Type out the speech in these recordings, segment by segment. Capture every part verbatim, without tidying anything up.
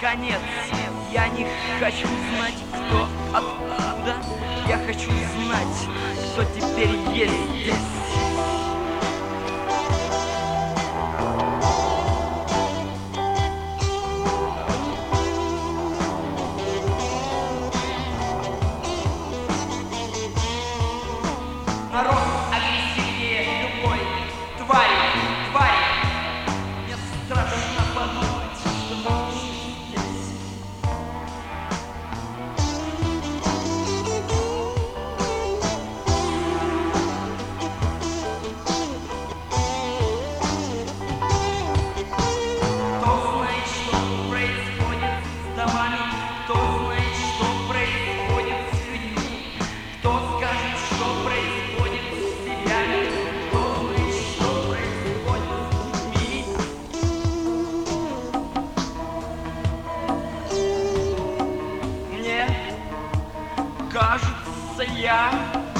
конец. Я не хочу знать, кто откуда. Я хочу знать, кто теперь есть здесь. Народ агрессивнее любой твари, твари. Мне страшно подумать, что ночь здесь. Кто знает, что происходит с домами, кто знает, что происходит с людьми, кто скажет, что происходит с семьями, кто знает, что происходит с людьми. Мне кажется, я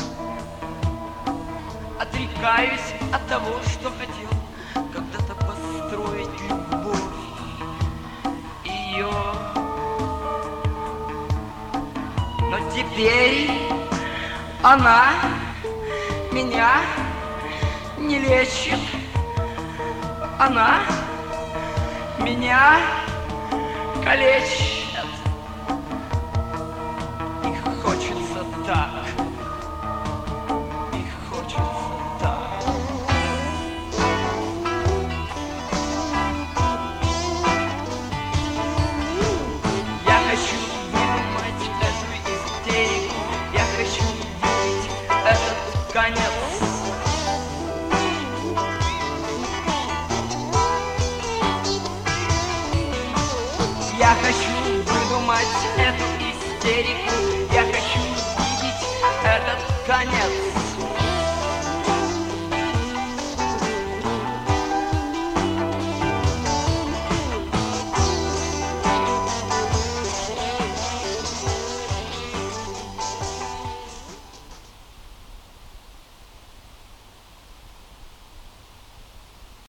отрекаюсь от того, что хотел когда-то построить любовь. Ее. Но теперь она меня не лечит. Она меня калечит.